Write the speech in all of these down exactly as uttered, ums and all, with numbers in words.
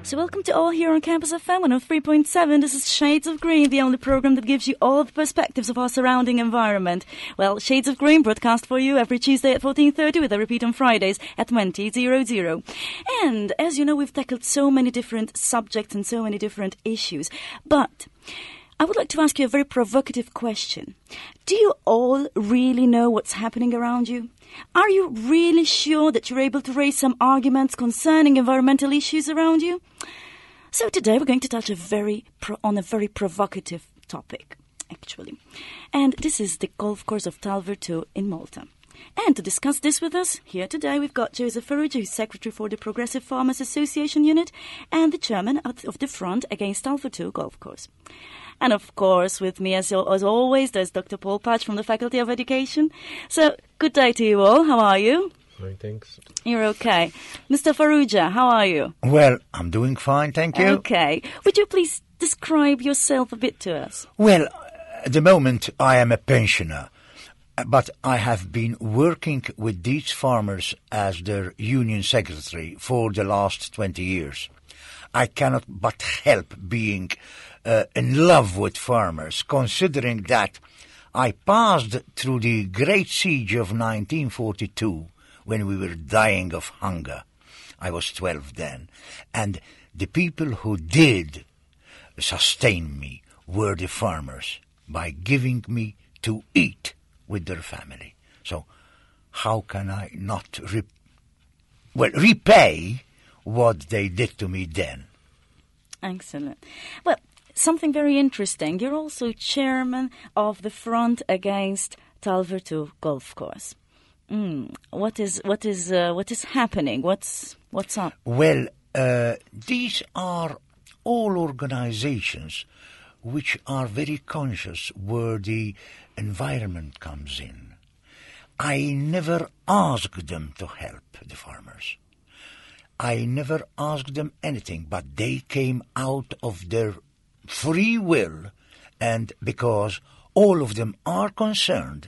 So welcome to all here on Campus F M one oh three point seven. This is Shades of Green, the only program that gives you all the perspectives of our surrounding environment. Well, Shades of Green broadcast for you every Tuesday at fourteen thirty with a repeat on Fridays at twenty hundred. And as you know, we've tackled so many different subjects and so many different issues. But I would like to ask you a very provocative question. Do you all really know what's happening around you? Are you really sure that you're able to raise some arguments concerning environmental issues around you? So today we're going to touch a very pro- on a very provocative topic, actually. And this is the golf course of Talvertu in Malta. And to discuss this with us, here today we've got Joseph Farrugia, who's Secretary for the Progressive Farmers Association Unit and the Chairman of the Front Against Talvertu Golf Course. And of course, with me as, as always, there's Doctor Paul Patch from the Faculty of Education. So, good day to you all. How are you? Fine, thanks. You're okay. Mister Farrugia, how are you? Well, I'm doing fine, thank you. Okay. Would you please describe yourself a bit to us? Well, at the moment I am a pensioner, but I have been working with these farmers as their union secretary for the last twenty years. I cannot but help being uh, in love with farmers, considering that I passed through the Great Siege of nineteen forty-two when we were dying of hunger. I was twelve then, and the people who did sustain me were the farmers by giving me to eat with their family. So how can I not re- well repay what they did to me then? Excellent. Well, something very interesting. You're also chairman of the Front Against Talvertu Golf Course. Mm, what is what is uh, what is happening? What's what's up? Well, uh, these are all organizations which are very conscious where the environment comes in. I never asked them to help the farmers. I never asked them anything, but they came out of their free will, and because all of them are concerned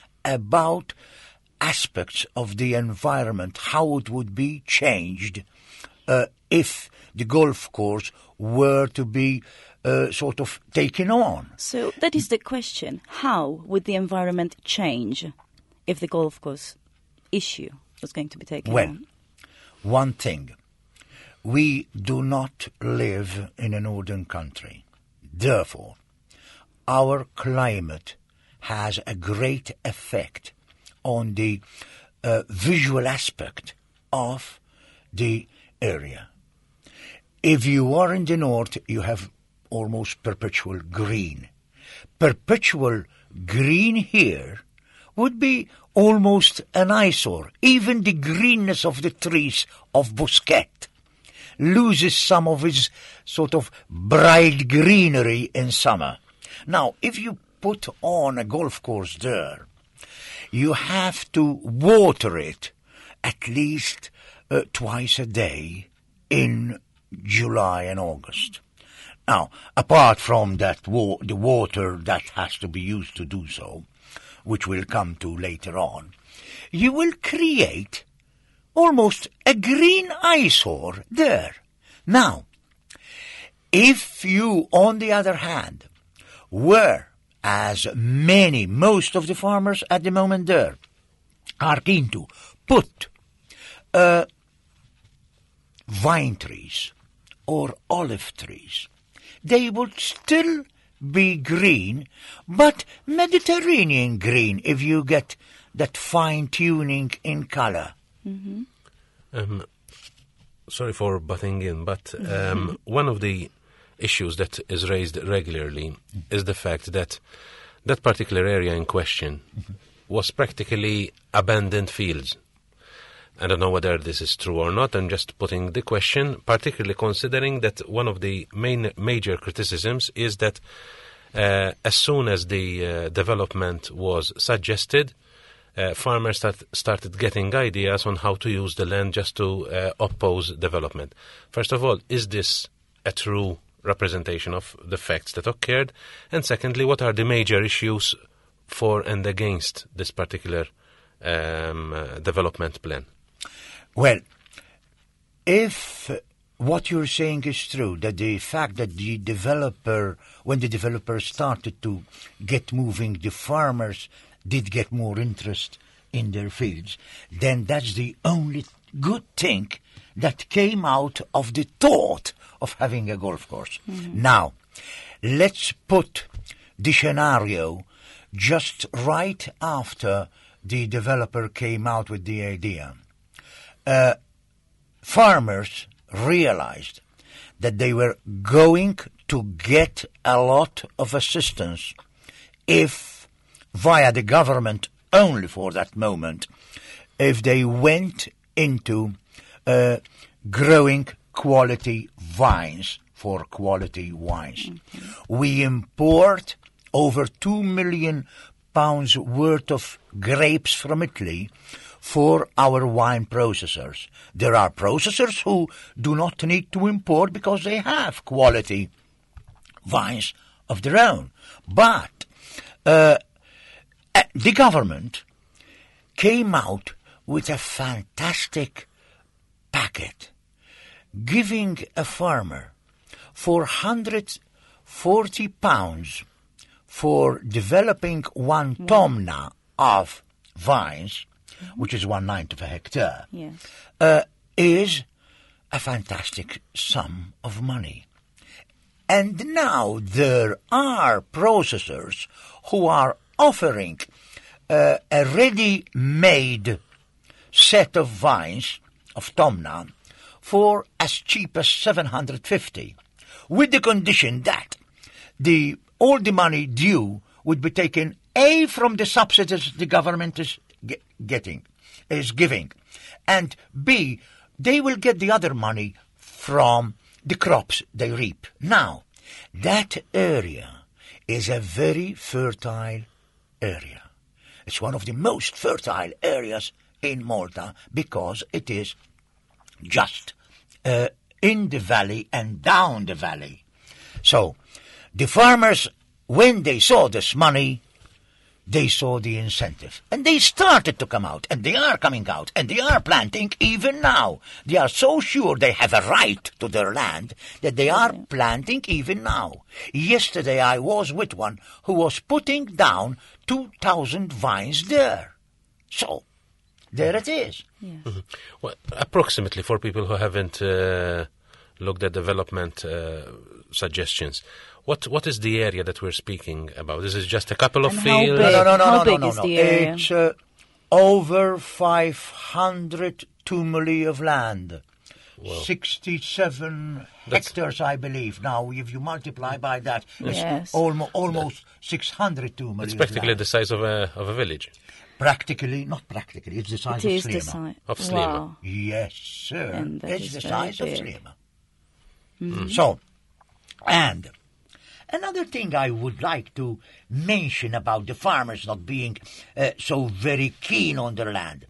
about aspects of the environment, how it would be changed uh, if the golf course were to be uh, sort of taken on. So that is the question. How would the environment change if the golf course issue was going to be taken well, on? One thing, we do not live in a northern country. Therefore, our climate has a great effect on the uh, visual aspect of the area. If you are in the north, you have almost perpetual green. Perpetual green here would be almost an eyesore. Even the greenness of the trees of Busquet loses some of its sort of bright greenery in summer. Now, if you put on a golf course there, you have to water it at least uh, twice a day in July and August. Now, apart from that, wa- the water that has to be used to do so, which we'll come to later on, you will create almost a green eyesore there. Now, if you, on the other hand, were, as many, most of the farmers at the moment there, are keen to put uh, vine trees or olive trees, they would still be green, but Mediterranean green if you get that fine-tuning in color. Mm-hmm. Um, sorry for butting in, but um, one of the issues that is raised regularly is the fact that that particular area in question was practically abandoned fields. I don't know whether this is true or not. I'm just putting the question, particularly considering that one of the main major criticisms is that uh, as soon as the uh, development was suggested, uh, farmers start, started getting ideas on how to use the land just to uh, oppose development. First of all, is this a true representation of the facts that occurred? And secondly, what are the major issues for and against this particular um, uh, development plan? Well, if what you're saying is true, that the fact that the developer, when the developer started to get moving, the farmers did get more interest in their fields, then that's the only good thing that came out of the thought of having a golf course. Mm-hmm. Now, let's put the scenario just right after the developer came out with the idea. Uh, farmers realized that they were going to get a lot of assistance if, via the government only for that moment, if they went into uh, growing quality vines for quality wines. Mm-hmm. We import over two million pounds worth of grapes from Italy for our wine processors. There are processors who do not need to import because they have quality vines of their own. But uh, the government came out with a fantastic packet, giving a farmer four hundred forty pounds for developing one mm. tomna of vines, mm-hmm. which is one ninth of a hectare, yes. uh, is a fantastic sum of money. And now there are processors who are offering uh, a ready-made set of vines of tomna for as cheap as seven hundred fifty, with the condition that the all the money due would be taken A, from the subsidies the government is ge- getting, is giving, and B, they will get the other money from the crops they reap. Now, that area is a very fertile area. It's one of the most fertile areas in Malta because it is just uh, in the valley and down the valley. So, the farmers, when they saw this money, they saw the incentive. And they started to come out, and they are coming out, and they are planting even now. They are so sure they have a right to their land that they are planting even now. Yesterday I was with one who was putting down two thousand vines there. So, there it is. Yes. Mm-hmm. Well, approximately, for people who haven't uh, looked at development uh, suggestions, What what is the area that we're speaking about? This is just a couple of And fields? How big, No, no, no, how no, big no, is no. the area? It's uh, over five hundred tumuli of land. Wow. sixty-seven That's- hectares, I believe. Now, if you multiply by that, it's Yes. almo- almost six hundred tumuli It's of practically land. the size of a of a village. Practically, not practically, it's the size It of is the Sliema. size. Of Sliema. Wow. Yes, sir. And that It's is the very size of big. Sliema. Mm-hmm. So, and another thing I would like to mention about the farmers not being uh, so very keen on their land,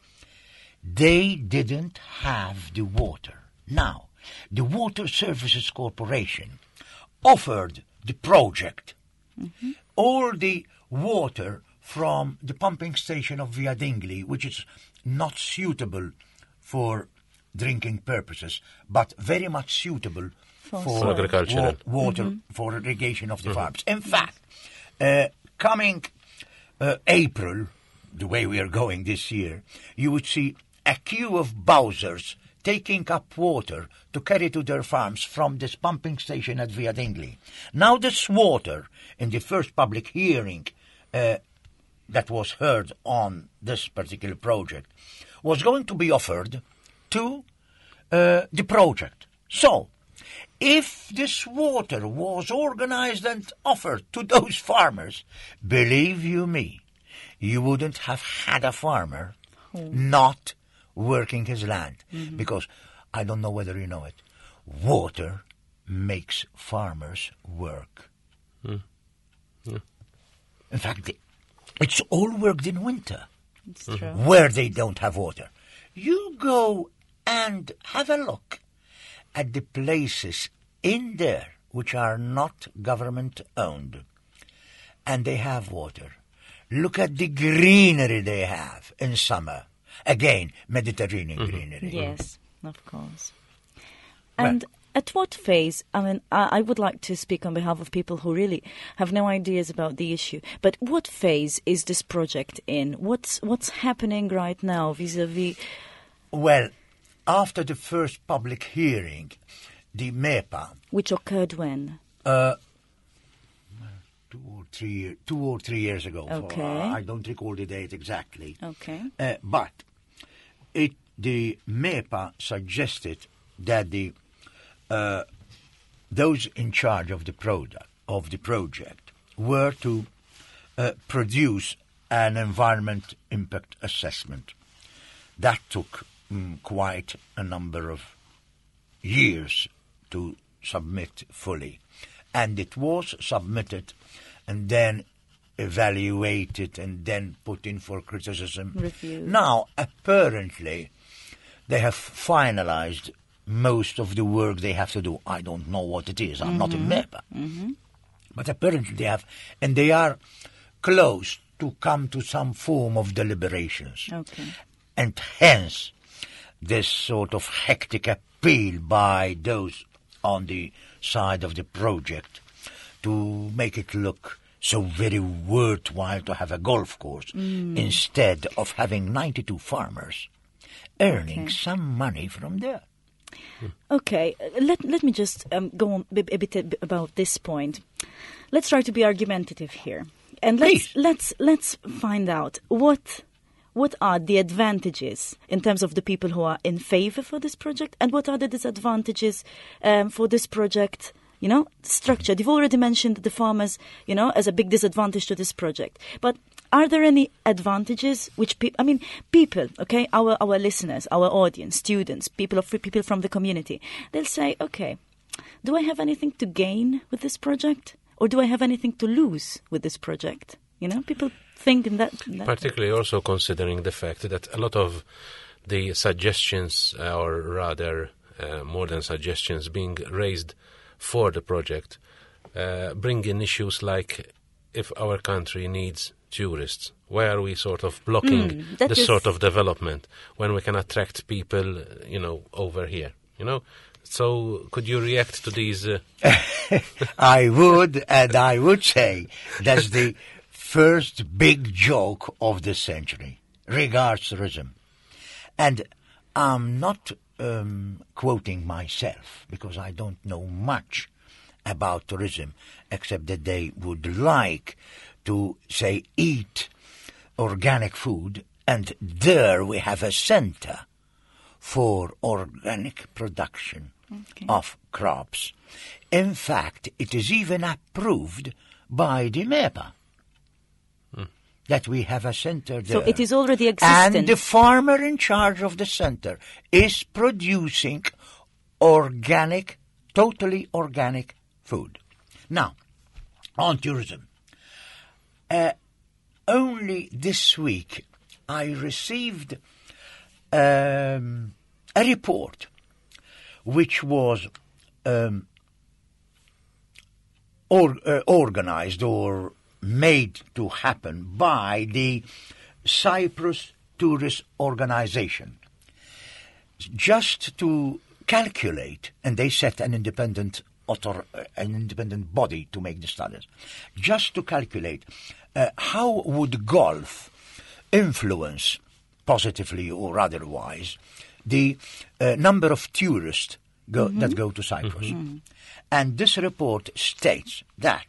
they didn't have the water. Now, the Water Services Corporation offered the project, mm-hmm. all the water from the pumping station of Via Dingley, which is not suitable for drinking purposes, but very much suitable For for, For agricultural. wa- water, Mm-hmm. for irrigation of the farms. In fact, uh, coming uh, April, the way we are going this year, you would see a queue of Bowsers taking up water to carry to their farms from this pumping station at Via Dingley. Now this water, in the first public hearing uh, that was heard on this particular project, was going to be offered to uh, the project. So, if this water was organized and offered to those farmers, believe you me, you wouldn't have had a farmer oh. not working his land. Mm-hmm. Because, I don't know whether you know it, water makes farmers work. Mm. Yeah. In fact, it's all worked in winter, It's true. where they don't have water. You go and have a look at the places in there which are not government-owned, and they have water. Look at the greenery they have in summer. Again, Mediterranean Mm-hmm. greenery. Yes, of course. Well- And At what phase, I mean, I, I would like to speak on behalf of people who really have no ideas about the issue, but what phase is this project in? What's, what's happening right now vis-à-vis? Well, after the first public hearing, the MEPA... Which occurred when? Uh, two or three, two or three years ago. Okay. For, uh, I don't recall the date exactly. Okay. Uh, but it, the MEPA suggested that the uh, those in charge of the product of the project were to uh, produce an environment impact assessment. That took mm, quite a number of years to submit fully, and it was submitted and then evaluated and then put in for criticism. Review. Now, apparently, they have finalized most of the work they have to do. I don't know what it is. I'm mm-hmm. not a MEPA. Mm-hmm. But apparently they have, and they are close to come to some form of deliberations. Okay. And hence, this sort of hectic appeal by those on the side of the project to make it look so very worthwhile to have a golf course mm. instead of having ninety-two farmers earning okay. some money from there. Okay, let let me just um, go on a bit about this point. Let's try to be argumentative here, and let's Please. let's let's find out what what are the advantages in terms of the people who are in favor for this project, and what are the disadvantages um, for this project. You know, structure. You've already mentioned the farmers, you know, as a big disadvantage to this project. But are there any advantages which people, I mean, people, okay, our our listeners, our audience, students, people of people from the community, they'll say, okay, do I have anything to gain with this project, or do I have anything to lose with this project? You know, people think in that. In that Particularly way. also considering the fact that a lot of the suggestions, or rather uh, more than suggestions, being raised for the project, uh, bring in issues like if our country needs tourists, why are we sort of blocking mm, this is... sort of development when we can attract people, you know, over here, you know? So could you react to these? Uh... I would, and I would say that's the first big joke of the century, regards tourism. And I'm not um, quoting myself, because I don't know much about tourism, except that they would like to, say, eat organic food, and there we have a center for organic production okay. of crops. In fact, it is even approved by the MEPA hmm. that we have a center there. So it is already existent. And the farmer in charge of the center is producing organic, totally organic food. Now, on tourism. Uh, only this week I received um, a report which was um, or, uh, organized or made to happen by the Cyprus Tourist Organization, just to calculate, and they set an independent author, uh, an independent body to make the studies, just to calculate uh, how would golf influence, positively or otherwise, the uh, number of tourists go, mm-hmm. that go to Cyprus. Mm-hmm. And this report states that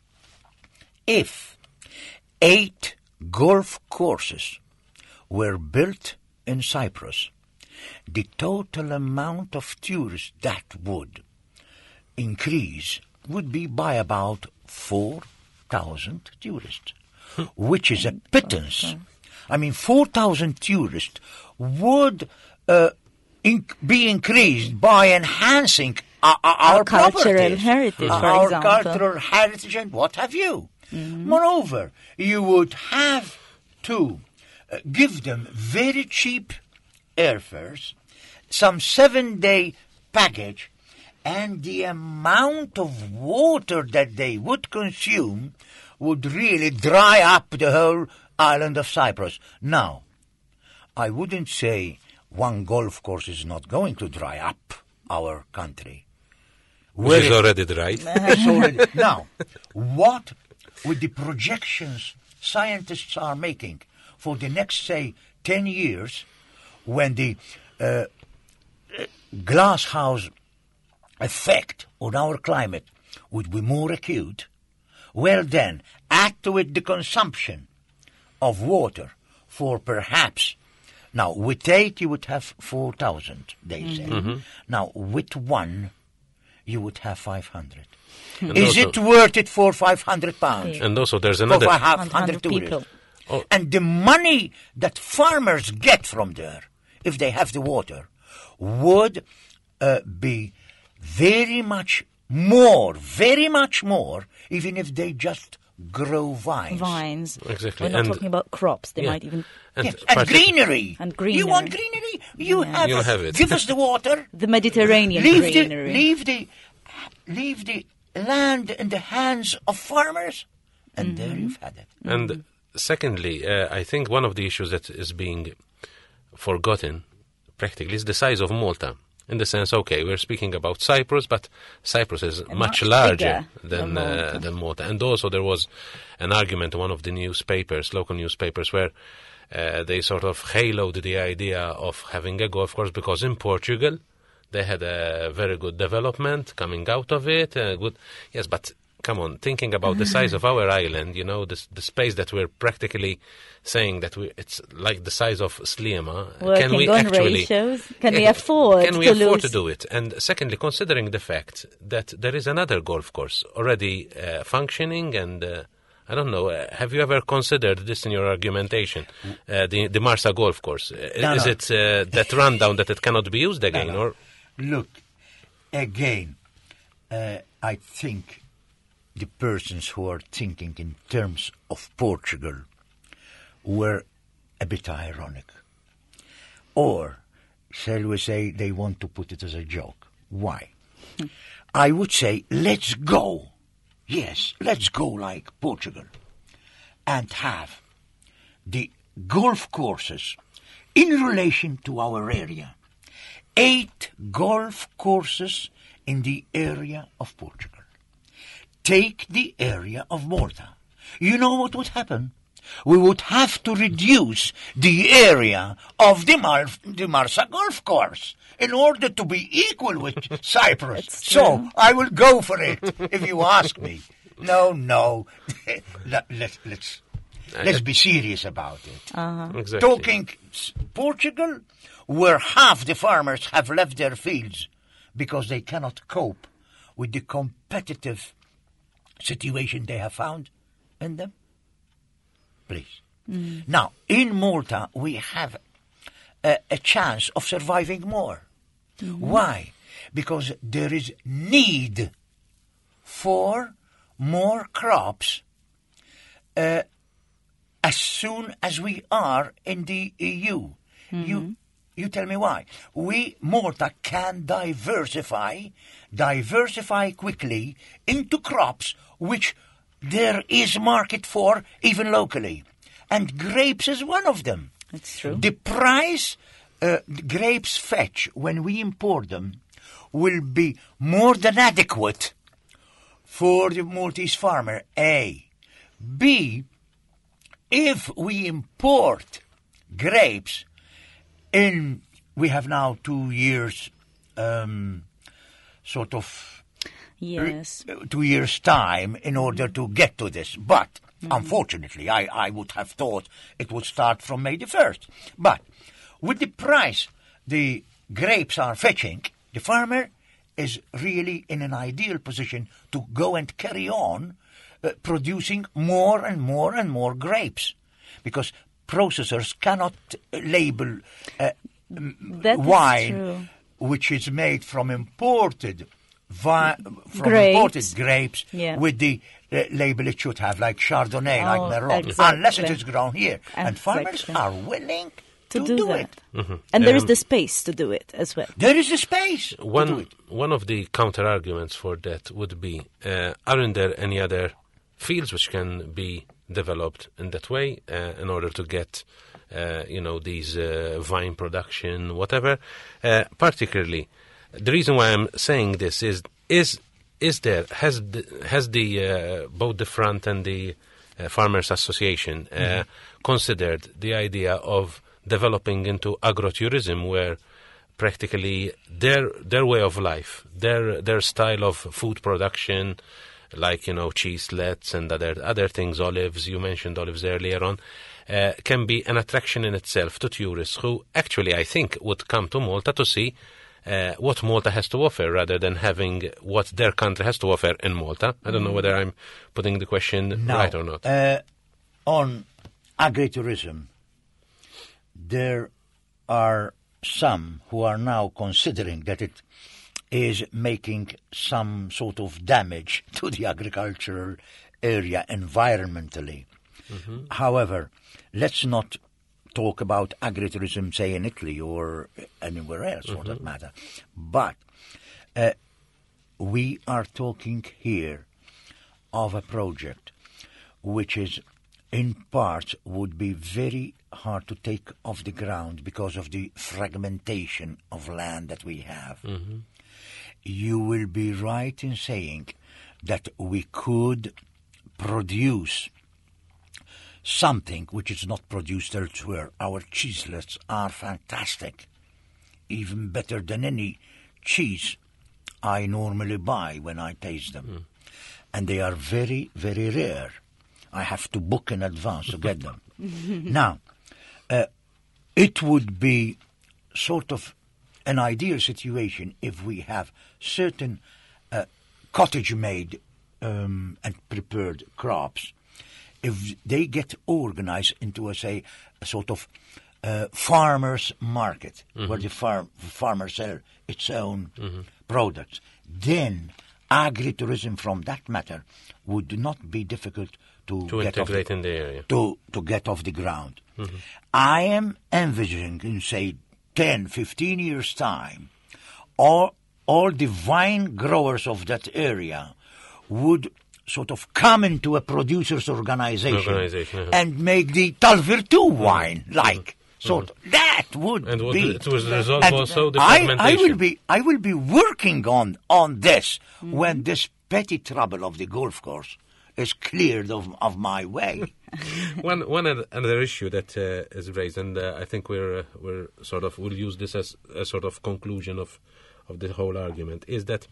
if eight golf courses were built in Cyprus, the total amount of tourists that would increase would be by about four thousand tourists, which is a pittance. I mean, four thousand tourists would uh, in- be increased by enhancing our, our, our cultural heritage, uh, for our example. cultural heritage and what have you. Mm-hmm. Moreover, you would have to uh, give them very cheap airfares, some seven-day package, and the amount of water that they would consume would really dry up the whole island of Cyprus. Now, I wouldn't say one golf course is not going to dry up our country. Which is already right. It's already, now, what with the projections scientists are making for the next, say, ten years, when the uh, glass house effect on our climate would be more acute, well then, add to it the consumption of water for perhaps, now with eight you would have four thousand, they mm-hmm. say. Mm-hmm. Now with one, you would have five hundred. And is it worth it for five hundred pounds? And also there's another... For five hundred people. Oh. And the money that farmers get from there, if they have the water, would uh, be very much more, very much more, even if they just grow vines. Vines. Exactly. We're not and talking about crops. They yeah. might even... And, yes. and greenery. And greenery. You want greenery? You yeah. have, You'll it. have it. Give us the water. The Mediterranean leave greenery. The, leave, the, leave the land in the hands of farmers, and mm-hmm. there you've had it. And mm-hmm. secondly, uh, I think one of the issues that is being forgotten practically is the size of Malta. In the sense, okay, we're speaking about Cyprus, but Cyprus is much, much larger than than Malta. Uh, than Malta. And also there was an argument in one of the newspapers, local newspapers, where uh, they sort of haloed the idea of having a golf course because in Portugal they had a very good development coming out of it. Uh, good, yes, but come on, thinking about the size of our island, you know, the, the space that we're practically saying that we, it's like the size of Sliema. Working can we on actually ratios? Can we afford Can we to afford lose? to do it? And secondly, considering the fact that there is another golf course already uh, functioning, and uh, I don't know, uh, have you ever considered this in your argumentation? Uh, the the Marsa golf course, uh, no, is no. it uh, that rundown that it cannot be used again, no, no. or? Look, again, uh, I think the persons who are thinking in terms of Portugal were a bit ironic. Or, shall we say, they want to put it as a joke. Why? Hmm. I would say, let's go. Yes, let's go like Portugal. And have the golf courses in relation to our area. Eight golf courses in the area of Portugal. Take the area of Malta. You know what would happen? We would have to reduce the area of the, Mar- the Marsa golf course in order to be equal with Cyprus. So I will go for it if you ask me. No, no. Let, let, let's let's be serious about it. Uh-huh. Exactly. Talking Portugal, where half the farmers have left their fields because they cannot cope with the competitive situation they have found in them. Please. Mm. Now, in Malta, we have a, a chance of surviving more. Mm-hmm. Why? Because there is need for more crops uh, as soon as we are in the E U. Mm-hmm. You, you tell me why. We, Malta, can diversify, diversify quickly into crops which there is market for, even locally. And grapes is one of them. That's true. The price uh, grapes fetch when we import them will be more than adequate for the Maltese farmer, A. B, if we import grapes in, we have now two years um, sort of Yes. two years' time in order to get to this. But, mm-hmm. unfortunately, I, I would have thought it would start from May the first. But, with the price the grapes are fetching, the farmer is really in an ideal position to go and carry on uh, producing more and more and more grapes. Because processors cannot label uh, wine which is made from imported Vi- from grapes. imported grapes yeah. with the uh, label it should have, like Chardonnay, oh, like Merlot, exactly. unless it is grown here. Exactly. And farmers are willing to, to do, do that. it. Mm-hmm. And there um, is the space to do it as well. There is the space one, to do it. One of the counter-arguments for that would be, uh, aren't there any other fields which can be developed in that way uh, in order to get, uh, you know, these uh, vine production, whatever, uh, particularly... The reason why I'm saying this is, is is there, has the, has the uh, both the Front and the uh, Farmers Association uh, mm-hmm. considered the idea of developing into agrotourism, where practically their their way of life, their their style of food production, like, you know, cheeselets and other other things, olives, you mentioned olives earlier on, uh, can be an attraction in itself to tourists who actually, I think, would come to Malta to see uh, what Malta has to offer rather than having what their country has to offer in Malta. I don't know whether I'm putting the question now, right or not. Uh, on agritourism, there are some who are now considering that it is making some sort of damage to the agricultural area environmentally. Mm-hmm. However, let's not talk about agritourism, say, in Italy or anywhere else, mm-hmm. for that matter. But uh, we are talking here of a project which is, in part, would be very hard to take off the ground because of the fragmentation of land that we have. Mm-hmm. You will be right in saying that we could produce something which is not produced elsewhere. Our cheeselets are fantastic, even better than any cheese I normally buy when I taste them. Mm. And they are very, very rare. I have to book in advance to get them. Now, uh, it would be sort of an ideal situation if we have certain uh, cottage-made um, and prepared crops, if they get organized into, a, say, a sort of uh, farmer's market, mm-hmm. where the farm, farmer sells its own mm-hmm. products, then agritourism from that matter would not be difficult to, to get integrate off the, in the area. To, to get off the ground. Mm-hmm. I am envisioning in, say, ten, fifteen years' time, all, all the vine growers of that area would sort of come into a producers' organization, organization uh-huh. and make the Talvirtu wine, mm-hmm. like, sort of. That would and be... it was result and also the I, fragmentation. I will be, I will be working on, on this mm-hmm. when this petty trouble of the golf course is cleared of, of my way. one one other, another issue that uh, is raised, and uh, I think we're uh, we're sort of we'll use this as a sort of conclusion of of the whole argument, is that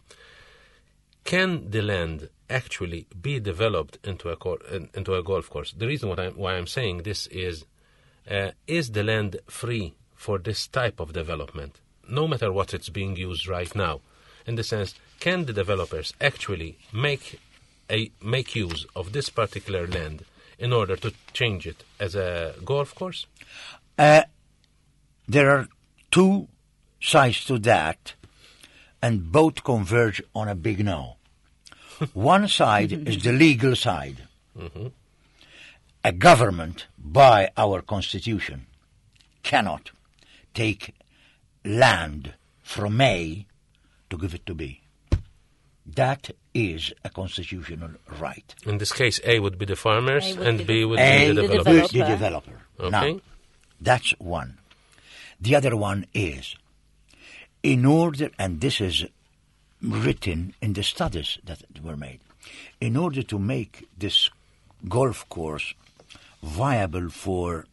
can the land actually be developed into a cor- into a golf course? The reason what I'm, why I'm saying this is, uh, is the land free for this type of development, no matter what it's being used right now? In the sense, can the developers actually make a make use of this particular land in order to change it as a golf course? Uh, there are two sides to that, and both converge on a big no. One side is the legal side. Mm-hmm. A government, by our constitution, cannot take land from A to give it to B. That is a constitutional right. In this case, A would be the farmers would and be B the- would A be the the developers. The developer. Okay. Now, that's one. The other one is, in order, and this is written in the studies that were made, in order to make this golf course viable for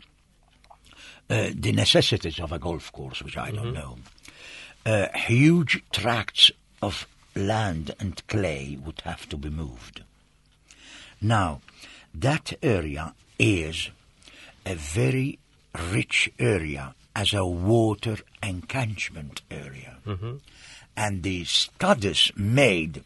uh, the necessities of a golf course, which I don't know, uh, huge tracts of land and clay would have to be moved. Now, that area is a very rich area as a water encroachment area. Mm-hmm. And the studies made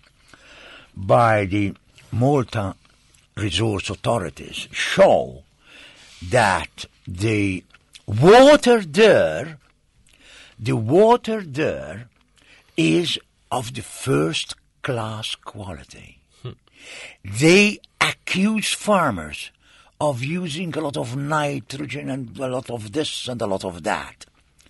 by the Malta resource authorities show that the water there, the water there is of the first class quality. Hmm. They accuse farmers of using a lot of nitrogen and a lot of this and a lot of that.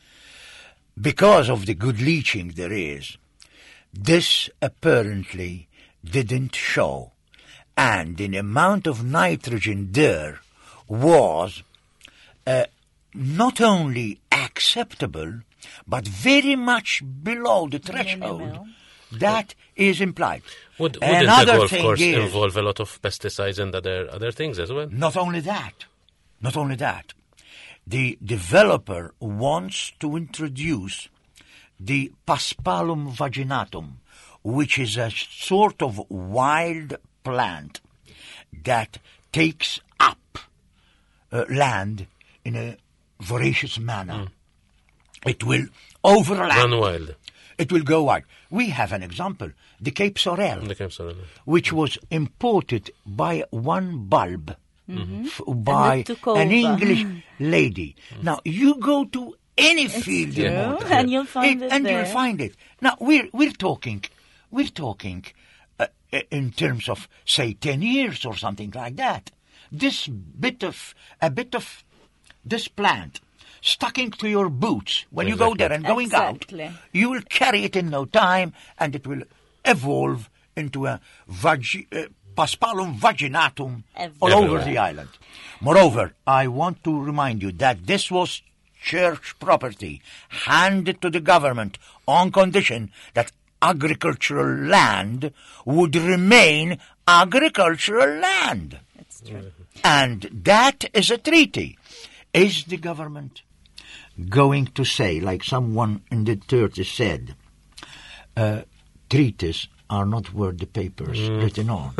Because of the good leaching there is, this apparently didn't show. And the amount of nitrogen there was uh, not only acceptable, but very much below the threshold. Minimal. That is implied. Would, wouldn't Another the golf thing course is, involve a lot of pesticides and other other things as well? not only that, not only that, the developer wants to introduce the Paspalum vaginatum, which is a sort of wild plant that takes up uh, land in a voracious manner. Mm. It will overlap. Run wild. It will go wild. We have an example, the Cape Sorel, The Cape Sorel. which was imported by one bulb Mm-hmm. f- by And it took an over. English lady. Now, you go to any field in true, Malta, and you'll find it and there. you'll find it. Now, we're we're talking, we're talking uh, in terms of say ten years or something like that. This bit of a bit of this plant sticking to your boots when you go Exactly. there and going Exactly. out, you will carry it in no time, and it will evolve into a vag- uh, Paspalum vaginatum all Everywhere. over the island. Moreover, I want to remind you that this was church property handed to the government on condition that agricultural land would remain agricultural land. That's true. And that is a treaty. Is the government going to say, like someone in the thirties said, uh, treaties are not worth the papers written on?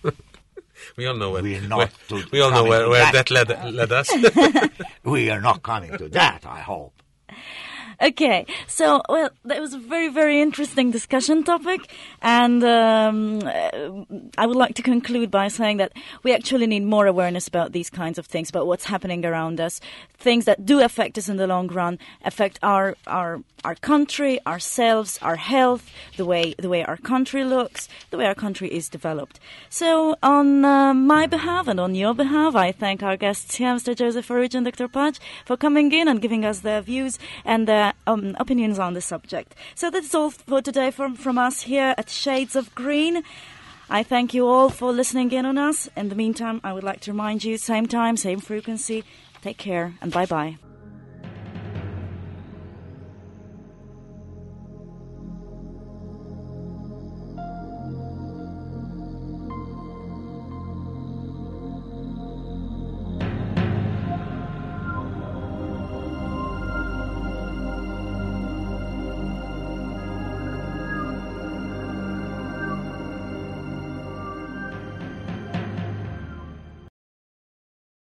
We all know where, We are not where- to- we all know coming where, to where that. that led, led us. We are not coming to that, I hope. Okay, so, well, that was a very, very interesting discussion topic, and um, uh, I would like to conclude by saying that we actually need more awareness about these kinds of things, about what's happening around us, things that do affect us in the long run, affect our our our country, ourselves, our health, the way the way our country looks, the way our country is developed. So, on uh, my behalf and on your behalf, I thank our guests here, Mister Joseph Farrugia and Doctor Pudge, for coming in and giving us their views and their um, opinions on the subject. So that's all for today from, from us here at Shades of Green. I thank you all for listening in on us. In the meantime, I would like to remind you, same time, same frequency. Take care and bye-bye.